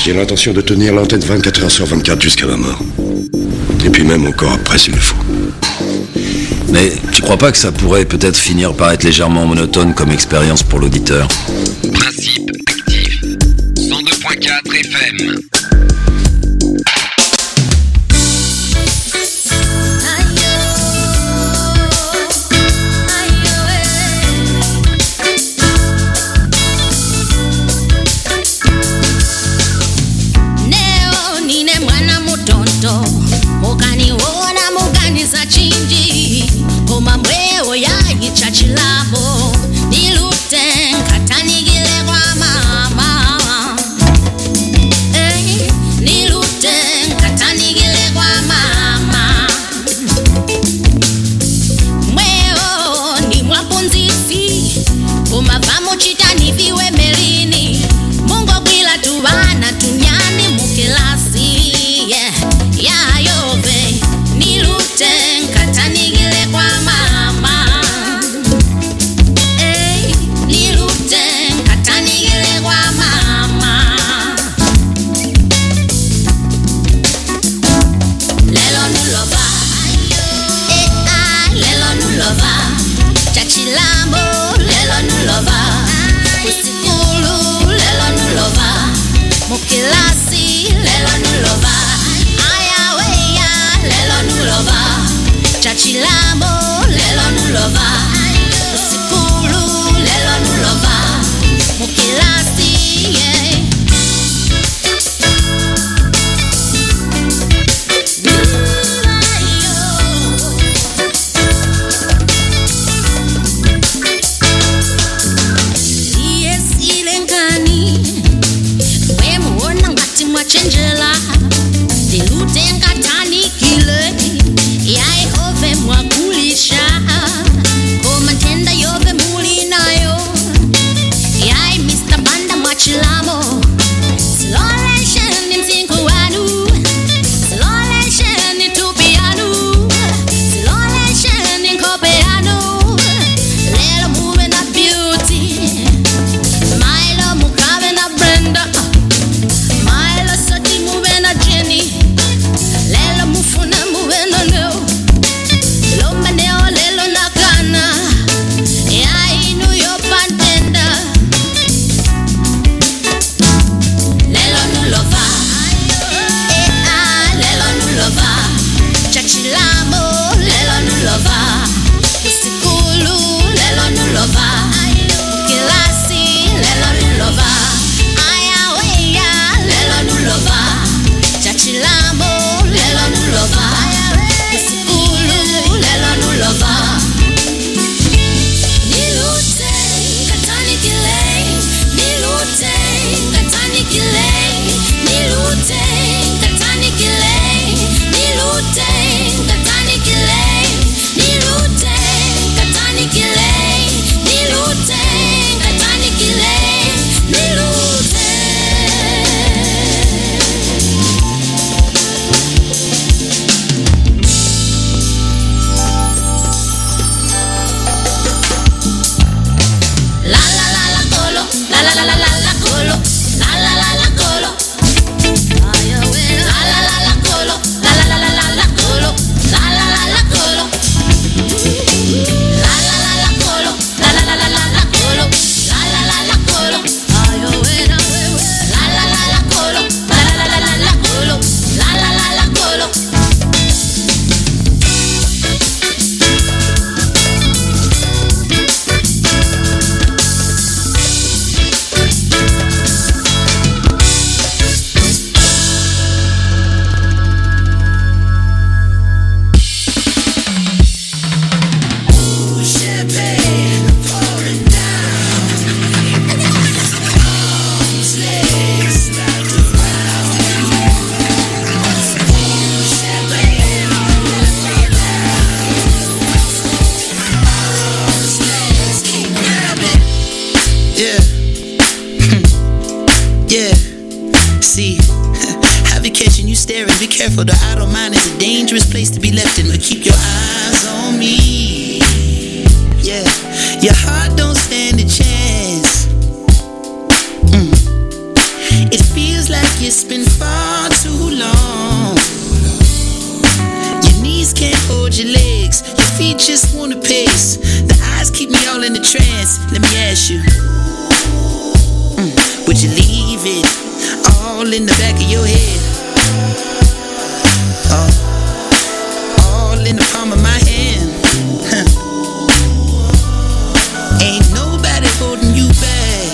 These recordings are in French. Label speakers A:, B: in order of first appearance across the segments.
A: qui a l'intention de tenir l'antenne 24 heures sur 24 jusqu'à la mort. Et puis même encore après s'il le faut.
B: Mais tu crois pas que ça pourrait peut-être finir par être légèrement monotone comme expérience pour l'auditeur?
C: Principe actif. 102.4 FM.
D: Chachilabo, dilute, katanigile kwa mama.
E: careful, the idle mind is a dangerous place to be left in, but keep your eyes on me. Yeah, your heart don't stand a chance. It feels like you're been far too long. Your knees can't hold your legs, your feet just wanna pace. The eyes keep me all in a trance. Let me ask you, would you leave it all in the back of your head? All in the palm of my hand. Ain't nobody holding you back.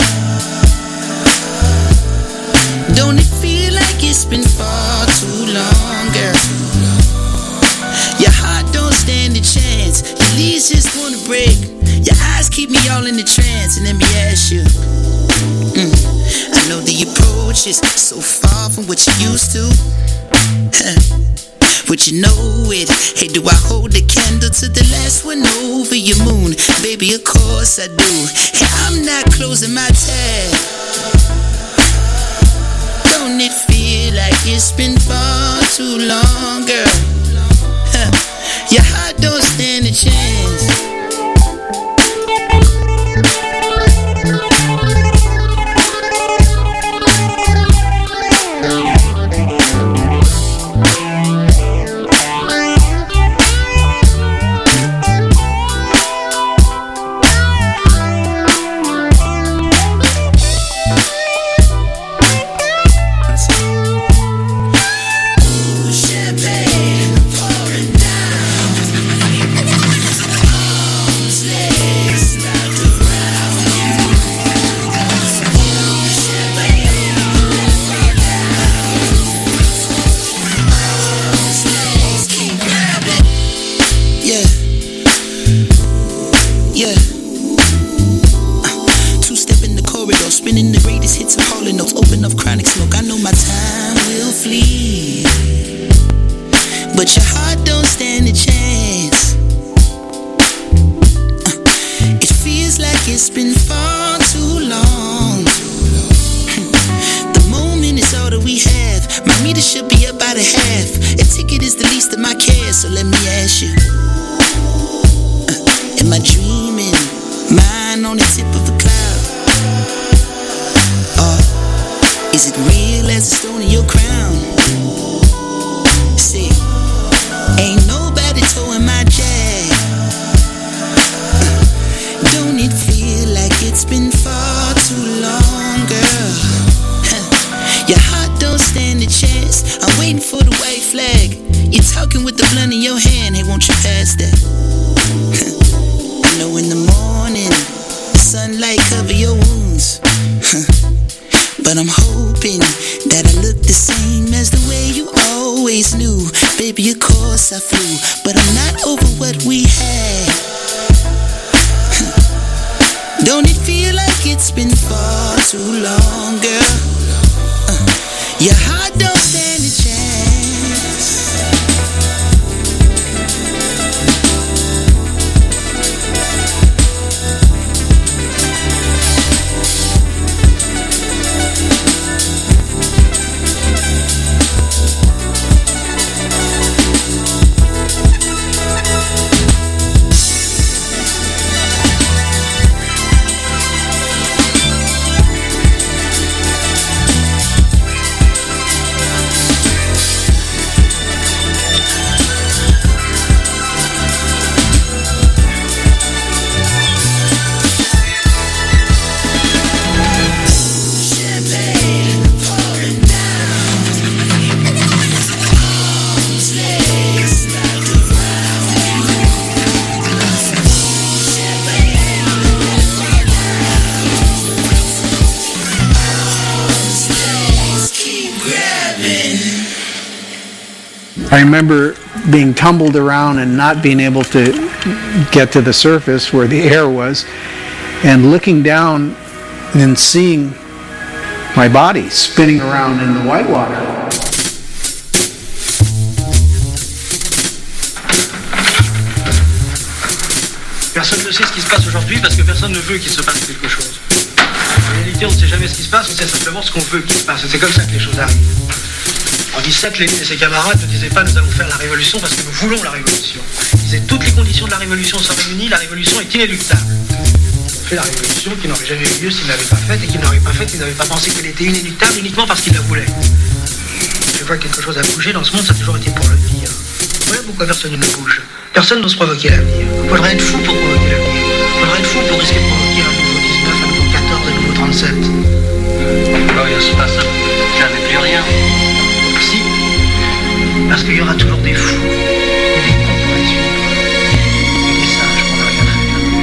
E: Don't it feel like it's been far too long, girl? Your heart don't stand a chance. Your leaves just wanna break. Your eyes keep me all in a trance. And let me ask you, I know the approach is so far from what you used to. Would you know it? Hey, do I hold the candle to the last one over your moon? Baby, of course I do. Hey, I'm not closing my tab. Don't it feel like it's been far too long, girl? Your heart don't stand a chance. But your heart don't stand a chance. It feels like it's been far too long. The moment is all that we have. My meter should be about a half. A ticket is the least of my cares. So let me ask you, am I dreaming? Mine on the tip of a cloud? Or is it real as a stone in your crown? See, ain't nobody towing my jag. Don't it feel like it's been far too long, girl? Your heart don't stand a chance. I'm waiting for the white flag. You're talking with the blunt in your hand. Hey, won't you pass that? I know in the morning the sunlight cover your wounds. But I'm hoping that I look the same as the way you always knew. Baby, of course I flew, but I'm not over what we had. Don't it feel like it's been far too long, girl? Your heart don't stand a chance.
F: I remember being tumbled around and not being able to get to the surface where the air was, and looking down and seeing my body spinning around in the white water.
G: Personne ne sait ce qui se passe aujourd'hui parce que personne ne veut qu'il se passe quelque chose. En réalité, on ne sait jamais ce qui se passe, on sait simplement ce qu'on veut qu'il se passe. C'est comme ça que les choses arrivent. En 17, Lénine et ses camarades ne disaient pas nous allons faire la révolution parce que nous voulons la révolution. Ils disaient toutes les conditions de la révolution sont réunies, la révolution est inéluctable. On fait la révolution qui n'aurait jamais eu lieu s'ils ne l'avaient pas faite et qu'ils n'auraient pas faite, ils n'avaient pas pensé qu'elle était inéluctable uniquement parce qu'ils la voulaient. tu vois quelque chose a bougé dans ce monde, ça a toujours été pour l'avenir. Voilà pourquoi personne ne bouge. Personne n'ose provoquer l'avenir. Il faudrait être fou pour provoquer l'avenir. Il faudrait être fou pour risquer de provoquer un nouveau 19, un nouveau 14, un nouveau 37.
H: Oh, il ne se passe jamais plus rien.
G: Si. Parce qu'il y aura toujours des fous. Et des cons pour les suivre. Et des sages pour ne rien faire.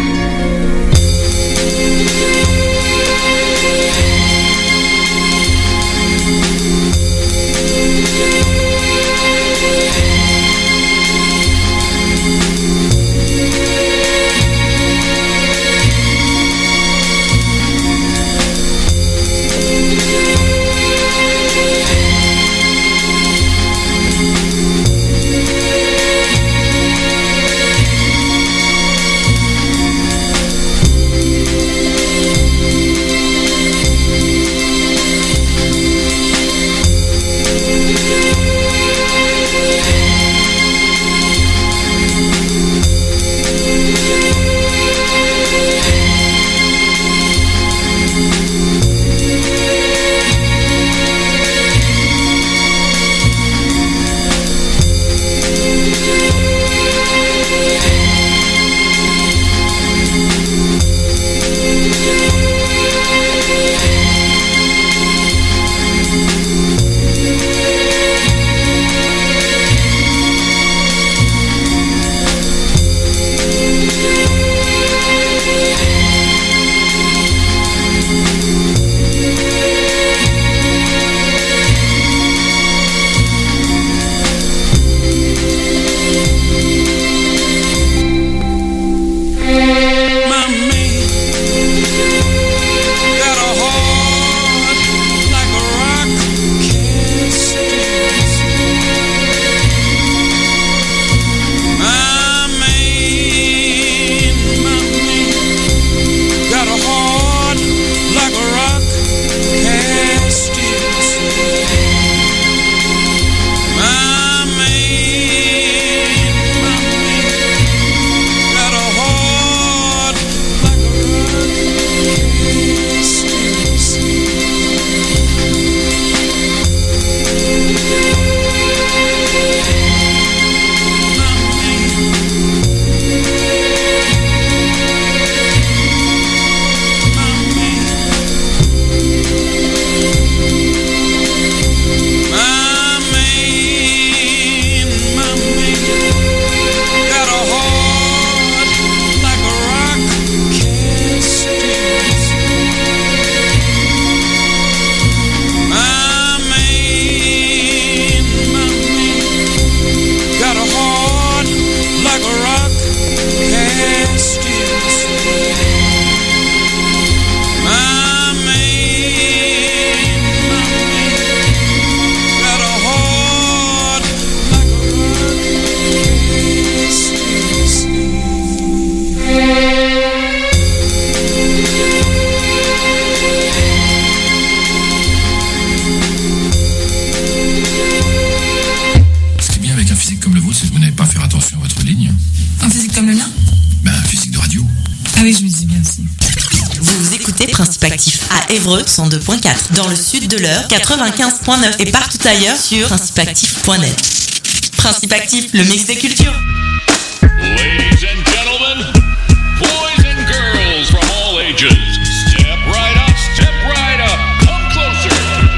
I: Évreux 102.4, dans le sud de l'Eure 95.9 et partout ailleurs sur principeactif.net. Principe Actif, le mix des cultures.
J: Ladies and gentlemen, boys and girls from all ages, step right up, come closer.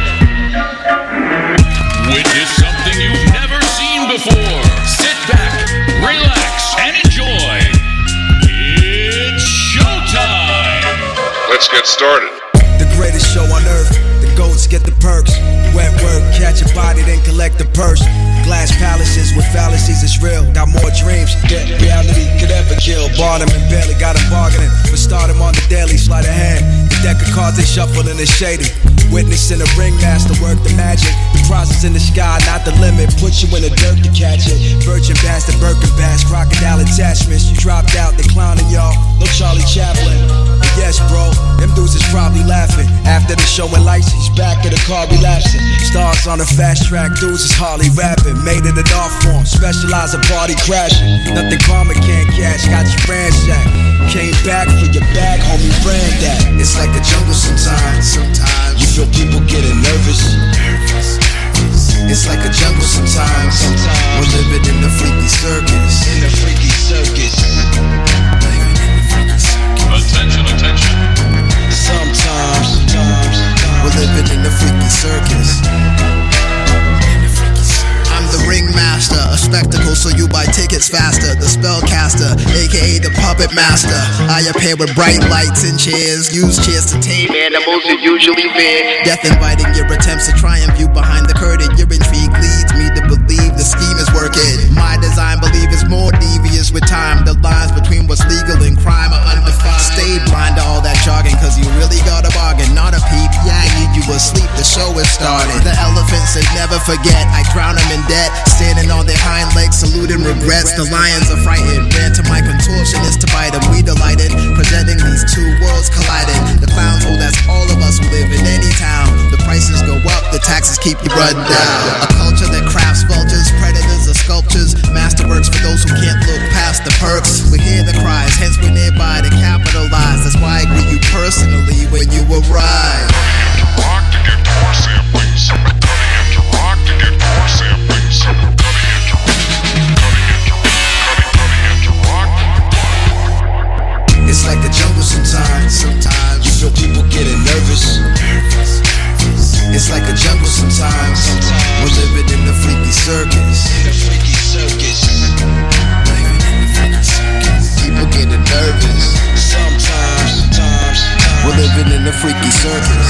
J: Witness something you've never seen before. Sit back, relax, and enjoy. It's showtime.
K: Let's get started.
L: The greatest show on earth, the goats get the perks. Wet work, catch a body, then collect the purse. Glass palaces with fallacies, it's real. Got more dreams than reality could ever kill. Bought him and barely got him bargaining, but start him on the daily, sleight of hand. The deck of cards they shuffle and it's shady. Witnessing a ringmaster work the magic. The process in the sky, not the limit. Put you in the dirt to catch it. Virgin bass, the Birkin bass, crocodile attachments. You dropped out, they clowning y'all. No Charlie Chaplin. But yes, bro, them dudes is probably laughing. After the show and lights, he's back in the car relapsing. Stars on the fast track, dudes is hardly rapping. Made it an art form, specialize in party crashing. Nothing karma can't catch, got you ransacked. Came back for your bag, homie, ran that.
M: It's like a jungle sometimes. You feel people getting nervous. It's like
L: freaky circus. I'm the ringmaster, a spectacle so you buy tickets faster. The spellcaster, aka the puppet master. I appear with bright lights and chairs. Use chairs to tame animals who usually fear. Death inviting your attempts to triumph you behind the curtain. Your intrigue leads me to believe the scheme is working. My design believe is more devious with time. The lines between what's legal and crime are undefined. Stay blind to all that jargon, cause you really got a bargain. Not a peep, yeah, I need you asleep, the show is started. The elephants, they never forget, I drown them in debt. Standing on their hind legs, saluting regrets. The lions are frightened, ran to my contortionist to bite them. We delighted, presenting these two worlds colliding. The clowns, oh that's all of us who live in any town. The prices go up, the taxes keep you run down. A culture that crafts vultures, predators or sculptures. Masterworks for those who can't look past the perks. We hear the cries, hence we're nearby to capitalize. That's why I greet you personally when you arrive.
J: Rock to get more samplings. Cutting into rock to get more samplings. Cutting into rock.
L: It's like the jungle sometimes. You feel people getting nervous. It's like a jungle sometimes. We're living in the freaky circus. People getting nervous. Sometimes. We're living in the freaky circus.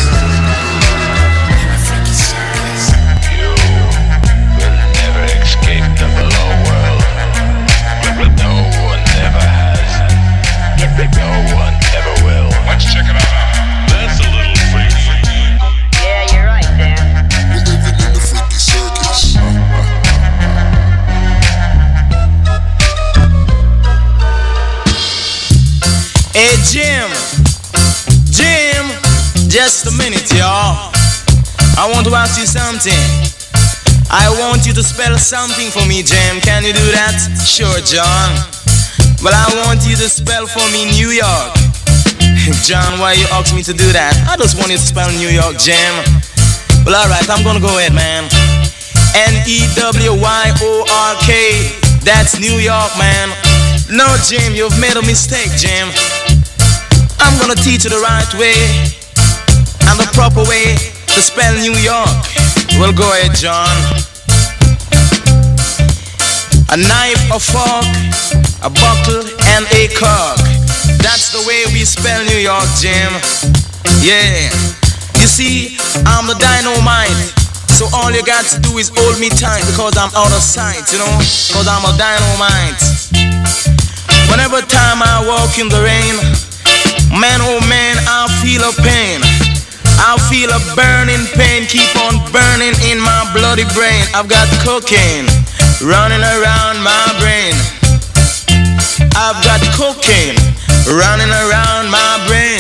J: You will never escape the below world. No one ever has. No one ever will. Let's check it out. That's a little freaky.
K: Yeah, you're right, Dan.
L: We're living in the freaky circus.
M: Hey Jim, just a minute y'all. I want to ask you something. I want you to spell something for me, Jim. Can you do that? Sure, John. But I want you to spell for me New York. John, why you ask me to do that? I just want you to spell New York, Jim. Well, alright, I'm gonna go ahead, man. N-E-W-Y-O-R-K. That's New York, man. No, Jim, you've made a mistake, Jim. I'm gonna teach you the right way and the proper way to spell New York. Well, go ahead, John. A knife, a fork, a bottle, and a cork. That's the way we spell New York, Jim. Yeah. You see, I'm the dynamite. So all you got to do is hold me tight because I'm out of sight, you know? Because I'm a dynamite. Whenever time I walk in the rain, man, oh man, I feel a pain. I feel a burning pain, keep on burning in my bloody brain. I've got cocaine running around my brain. I've got cocaine running around my brain.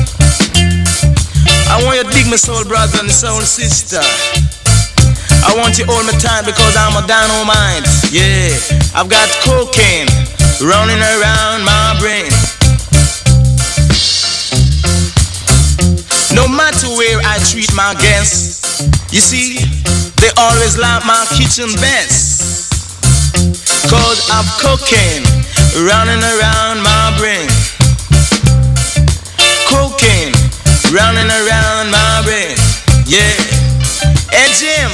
M: I want you to dig my soul brother and soul sister. I want you all my time because I'm a dynamite. Yeah, I've got cocaine running around my brain. No matter where I treat my guests, you see, they always like my kitchen best. Cause I've cocaine running around my brain. Cocaine running around my brain. Yeah. Hey Jim,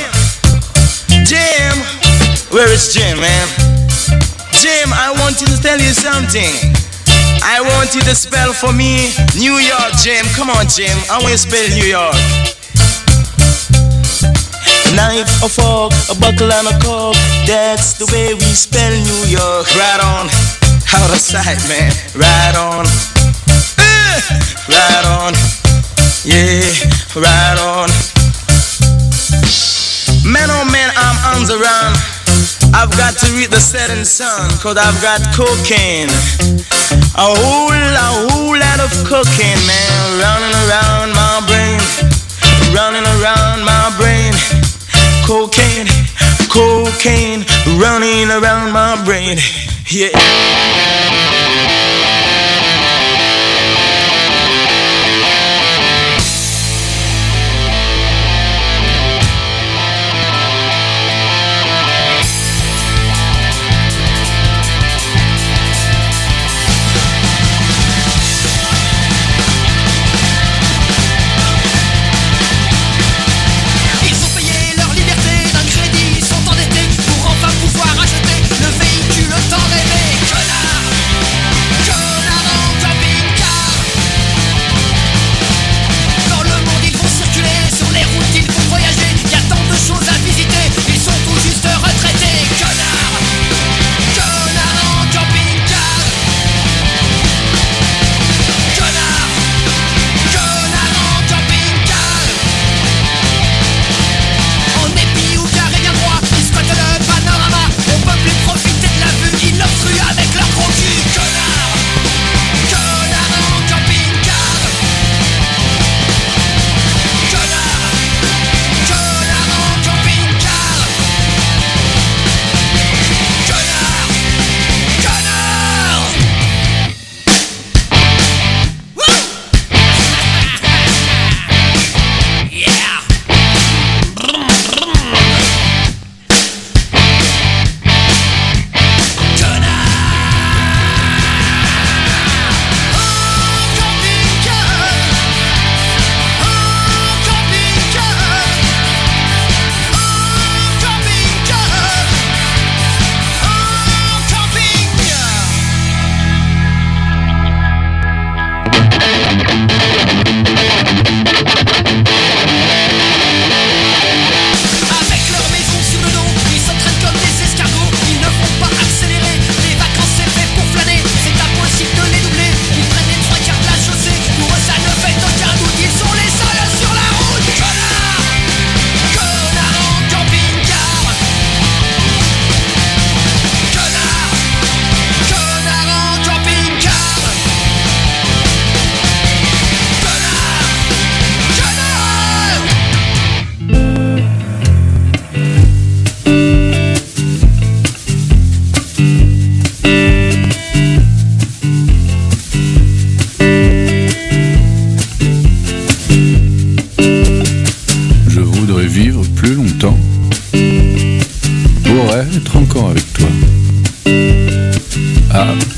M: where is Jim, man? Jim, I want you to tell you something. I want you to spell for me New York, Jim. Come on, Jim. I want you to spell New York. A knife, a fork, a buckle, and a cork. That's the way we spell New York. Right on. Out of sight, man. Right on. Right on. Yeah, right on. Man, oh man, I'm on the run. I've got to read the setting sun, cause I've got cocaine. A whole lot of cocaine, man, running around my brain. Running around my brain. Cocaine, cocaine, running around my brain. Yeah.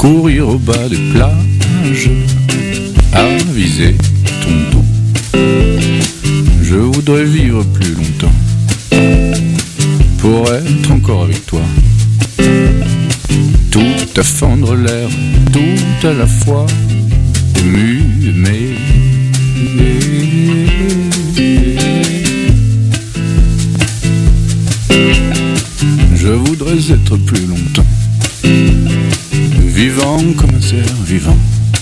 N: courir au bas des plages, aviser ton dos. Je voudrais vivre plus longtemps pour être encore avec toi. Tout à fendre l'air, tout à la fois, ému, aimé. Je voudrais être plus longtemps vivant comme un cerf vivant,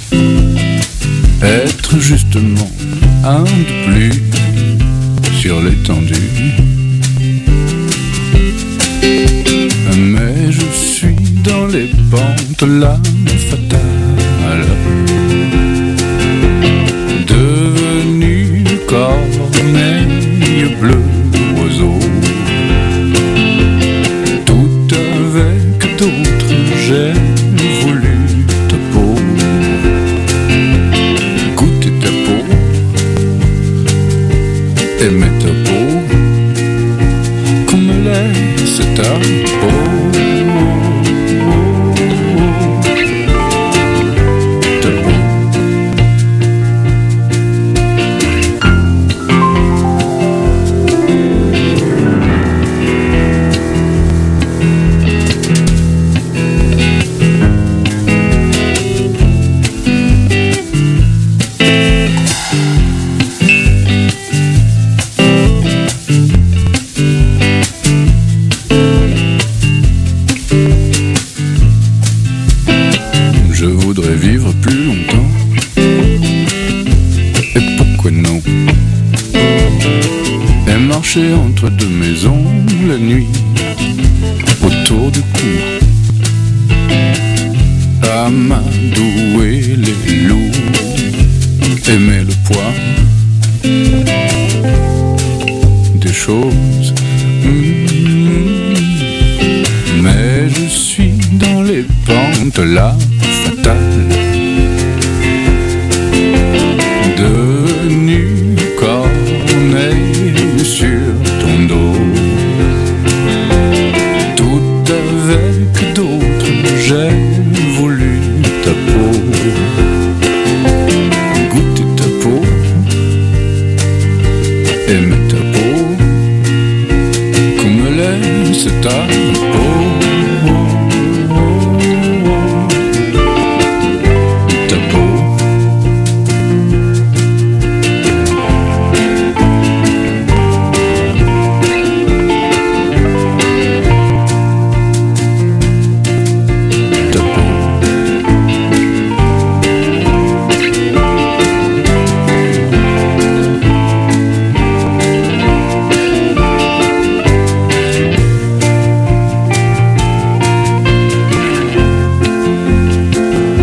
N: être justement un de plus sur l'étendue. Mais je suis dans les pentes, l'âme fatale, devenu corneille bleu oiseau. Tout avec d'autres, j'ai voulu ta peau, goûter ta peau, aimer ta peau, qu'on me laisse ta peau. Entre deux maisons la nuit, autour du cours, amadouer les loups, aimer le poids des choses. Mais je suis dans les pentes, la fatale, devenu corneille sur ton dos. Tout avec d'autres, j'ai voulu ta peau, goûter ta peau, aimer ta peau, qu'on me laisse ta